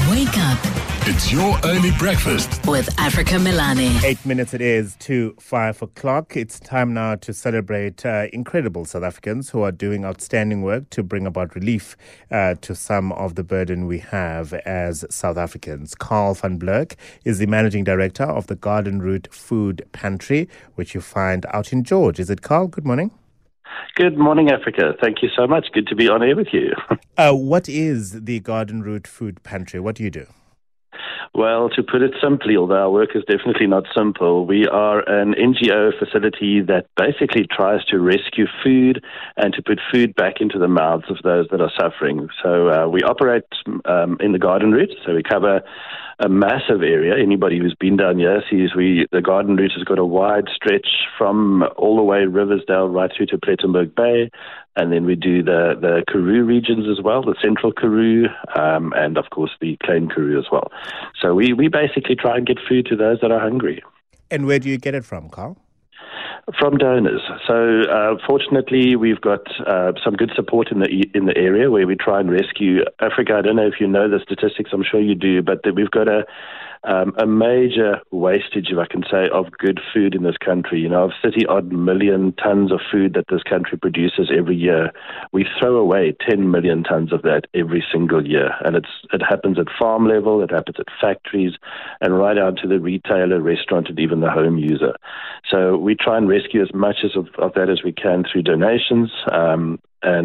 Wake up It's your early breakfast with Africa Milani. 8 minutes it is to 5 o'clock. It's time now to celebrate incredible South Africans who are doing outstanding work to bring about relief to some of the burden we have as South Africans. Carl van Blerk is the managing director of the Garden Route Food Pantry, which you find out in George. Is it, Carl? Good morning. Good morning, Africa. Thank you so much. Good to be on air with you. What is the Garden Route Food Pantry? What do you do? Well, to put it simply, although our work is definitely not simple, we are an NGO facility that basically tries to rescue food and to put food back into the mouths of those that are suffering. So we operate in the Garden Route, so we cover a massive area. Anybody who's been down here sees the Garden Route has got a wide stretch from all the way Riversdale right through to Plettenberg Bay. And then we do the Karoo regions as well, the central Karoo, and of course the Klein Karoo as well. So we basically try and get food to those that are hungry. And where do you get it from, Carl? From donors. So fortunately, we've got some good support in the area where we try and rescue Africa. I don't know if you know the statistics. I'm sure you do, but we've got a major wastage, if I can say, of good food in this country. Of 30-odd million tons of food that this country produces every year, we throw away 10 million tons of that every single year. And it happens at farm level, it happens at factories, and right down to the retailer, restaurant, and even the home user. So we try and rescue as much of that as we can through donations, and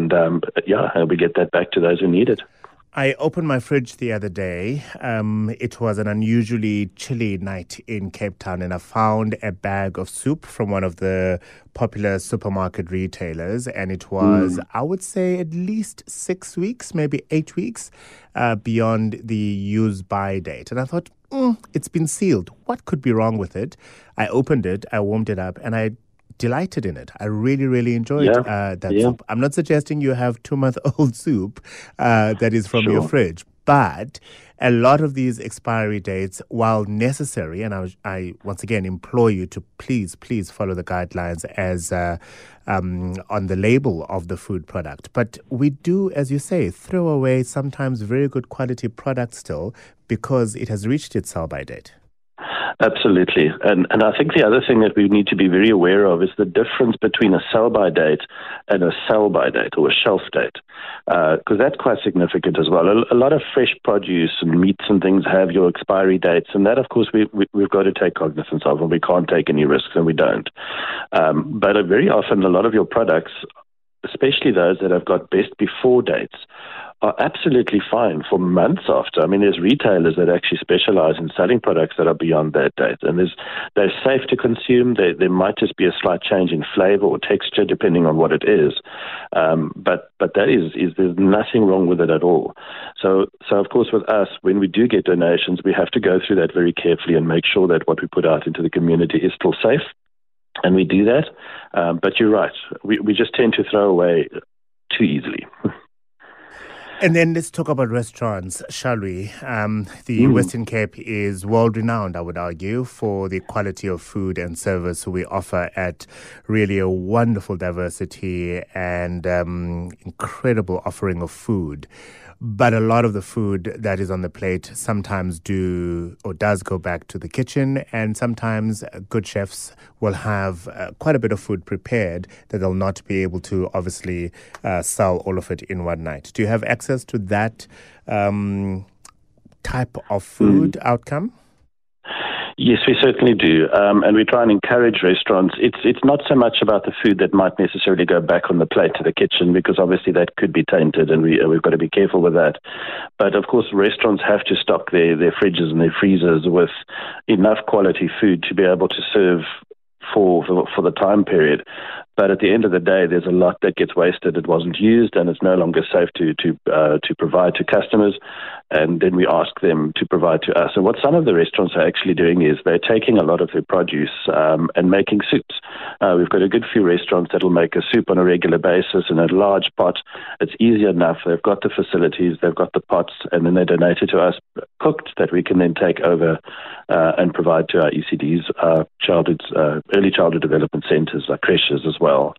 we get that back to those who need it. I opened my fridge the other day. It was an unusually chilly night in Cape Town, and I found a bag of soup from one of the popular supermarket retailers, and it was, I would say, at least 6 weeks, maybe 8 weeks beyond the use-by date. And I thought, it's been sealed. What could be wrong with it? I opened it, I warmed it up, and I delighted in it. I really, really enjoyed that soup. I'm not suggesting you have 2-month-old soup that is from your fridge, but a lot of these expiry dates, while necessary, and I once again implore you to please follow the guidelines as on the label of the food product. But we do, as you say, throw away sometimes very good quality product still because it has reached its sell-by date. Absolutely. And I think the other thing that we need to be very aware of is the difference between a sell-by date and a sell-by date or a shelf date, because that's quite significant as well. A lot of fresh produce and meats and things have your expiry dates, and that, of course, we've got to take cognizance of, and we can't take any risks, and we don't. But very often, a lot of your products, especially those that have got best before dates, are absolutely fine for months after. I mean, there's retailers that actually specialize in selling products that are beyond that date. And they're safe to consume. There might just be a slight change in flavor or texture depending on what it is. But there's nothing wrong with it at all. So of course, with us, when we do get donations, we have to go through that very carefully and make sure that what we put out into the community is still safe. And we do that. But you're right. We just tend to throw away too easily. And then let's talk about restaurants, shall we? The Western Cape is world-renowned, I would argue, for the quality of food and service we offer at really a wonderful diversity and incredible offering of food. But a lot of the food that is on the plate sometimes does go back to the kitchen, and sometimes good chefs will have quite a bit of food prepared that they'll not be able to obviously sell all of it in one night. Do you have access to that type of food outcome? Yes, we certainly do, and we try and encourage restaurants. It's not so much about the food that might necessarily go back on the plate to the kitchen, because obviously that could be tainted, and we've got to be careful with that. But of course, restaurants have to stock their fridges and their freezers with enough quality food to be able to serve for the time period. But at the end of the day, there's a lot that gets wasted. It wasn't used, and it's no longer safe to provide to customers. And then we ask them to provide to us. And what some of the restaurants are actually doing is they're taking a lot of their produce and making soups. We've got a good few restaurants that will make a soup on a regular basis in a large pot. It's easy enough. They've got the facilities, they've got the pots, and then they donate it to us cooked that we can then take over and provide to our ECDs, early childhood development centres, like creches as well.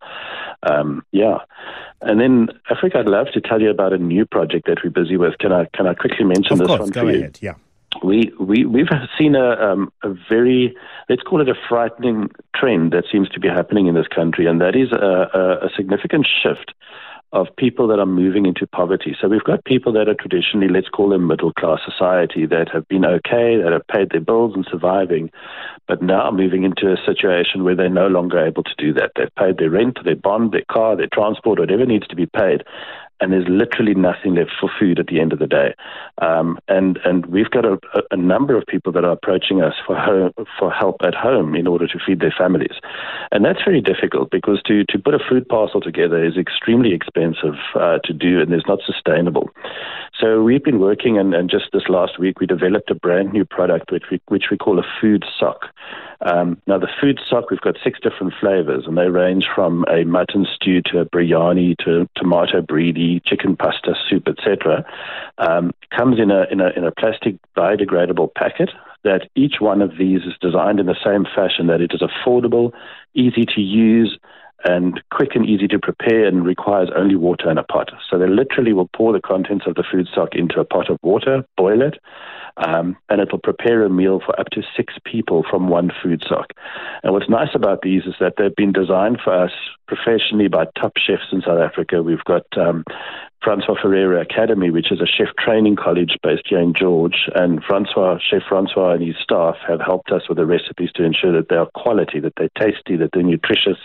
And then, Africa, I'd love to tell you about a new project that we're busy with. Can I quickly mention this one for you? Of course, go ahead, yeah. We've seen a very, let's call it a frightening trend that seems to be happening in this country, and that is a significant shift of people that are moving into poverty. So we've got people that are traditionally, let's call them middle-class society, that have been okay, that have paid their bills and surviving, but now moving into a situation where they're no longer able to do that. They've paid their rent, their bond, their car, their transport, whatever needs to be paid, and there's literally nothing left for food at the end of the day. And we've got a number of people that are approaching us for help at home in order to feed their families. And that's very difficult because to put a food parcel together is extremely expensive to do, and is not sustainable. So we've been working, and just this last week we developed a brand new product which we call a food sock. Now the food sock, we've got 6 different flavors, and they range from a mutton stew to a biryani to a tomato breedy, chicken pasta soup, etc. Comes in a plastic biodegradable packet. That each one of these is designed in the same fashion that it is affordable, easy to use, and quick and easy to prepare, and requires only water and a pot. So they literally will pour the contents of the food sock into a pot of water, boil it, and it will prepare a meal for up to 6 people from one food sock. And what's nice about these is that they've been designed for us professionally by top chefs in South Africa. We've got Francois Ferreira Academy, which is a chef training college based here in George, and Chef Francois and his staff have helped us with the recipes to ensure that they are quality, that they're tasty, that they're nutritious.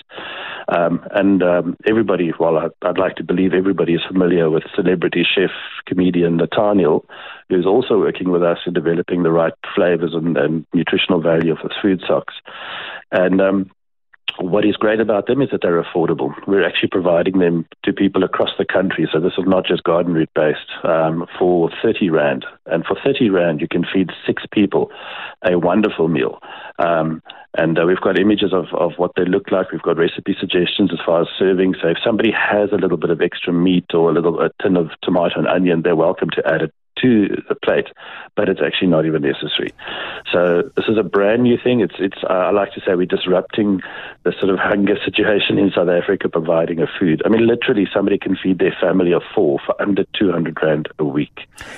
Everybody, well, I'd like to believe everybody is familiar with celebrity chef, comedian Nathaniel, who's also working with us in developing the right flavors and nutritional value of the food socks. And what is great about them is that they're affordable. We're actually providing them to people across the country. So this is not just Garden Route based, for 30 Rand. And for 30 Rand, you can feed 6 people a wonderful meal. And we've got images of what they look like. We've got recipe suggestions as far as serving. So if somebody has a little bit of extra meat or a tin of tomato and onion, they're welcome to add it to the plate, but it's actually not even necessary. So this is a brand new thing. I like to say we're disrupting the sort of hunger situation in South Africa, providing a food. I mean, literally somebody can feed their family of 4 for under 200 Rand a week.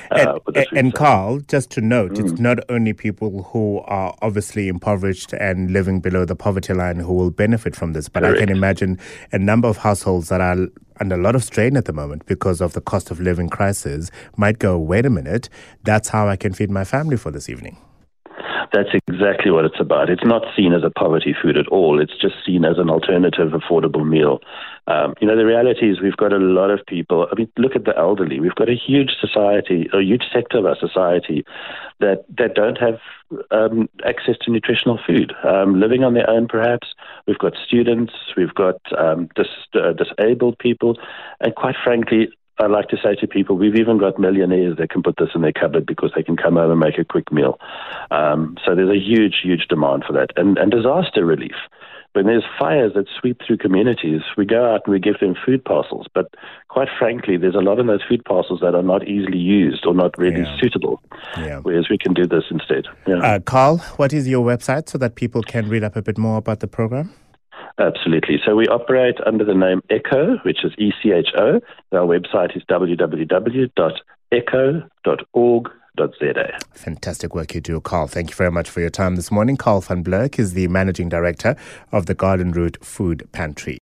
And Carl, just to note, it's not only people who are obviously impoverished and living below the poverty line who will benefit from this, but correct. I can imagine a number of households that are under a lot of strain at the moment because of the cost of living crisis might go, wait a minute, that's how I can feed my family for this evening. That's exactly what it's about. It's not seen as a poverty food at all. It's just seen as an alternative, affordable meal. The reality is we've got a lot of people. I mean, look at the elderly. We've got a huge sector of our society that don't have access to nutritional food, living on their own perhaps. We've got students, we've got disabled people, and quite frankly, I like to say to people, we've even got millionaires that can put this in their cupboard because they can come home and make a quick meal. So there's a huge, huge demand for that. And disaster relief. When there's fires that sweep through communities, we go out and we give them food parcels. But quite frankly, there's a lot in those food parcels that are not easily used or not really suitable, whereas we can do this instead. Yeah. Carl, what is your website so that people can read up a bit more about the program? Absolutely. So we operate under the name ECHO, which is ECHO. Our website is www.echo.org.za. Fantastic work you do, Carl. Thank you very much for your time this morning. Carl van Blerk is the Managing Director of the Garden Route Food Pantry.